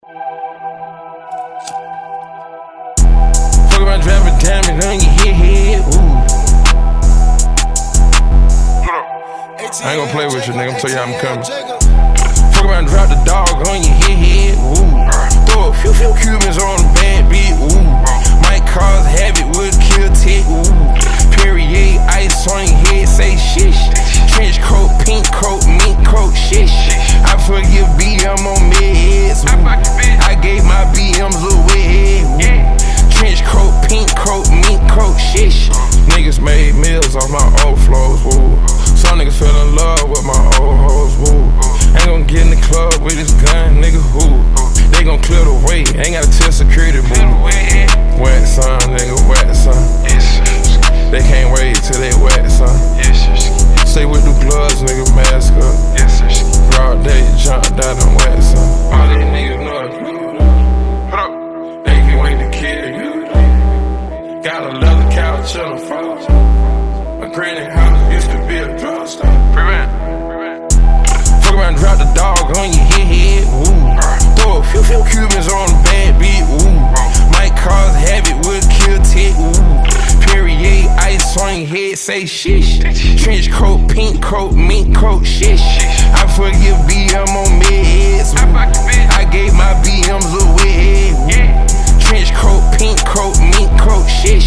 Fuck around driving diamonds on your head, ooh. I ain't gon' play with you, nigga. I'm tell you how I'm coming. Fuck around, drop the dog on your head, ooh. Throw a few Cubans on the bad beat, ooh. Might cause havoc, would kill tick, ooh. Perrier, ice on your head, say shish. Trench coat, pink coat, mink coat, shish. I forgive BM on meds, ooh. I gave my BMs a wet, ooh. Trench coat, pink coat, mink coat, shish. Niggas made meals off my old flows, ooh. Some niggas fell in love with my old hoes, woo. Ain't gon' get in the club with this gun, nigga, who? They gon' clear the way, ain't gotta tell security, boo. Wet son, nigga, wet son. They can't wait till they wet son. Stay with the gloves, nigga, mask up. Broad day, jump down and wet son. All these niggas know it. They can't wait to kill you. Got a leather couch on the phone. My granny house used to be a drugstore. Fuck around, drop the dog on your head, ooh. Throw a few Cubans on the bad beat, ooh. Might cause havoc, would kill tick, ooh. Perrier, ice on your head, say shish. Trench coat, pink coat, mink coat, shish. I forgive BM on meds, ooh. I gave my BMs a wet, ooh. Trench coat, pink coat, mink coat, shish.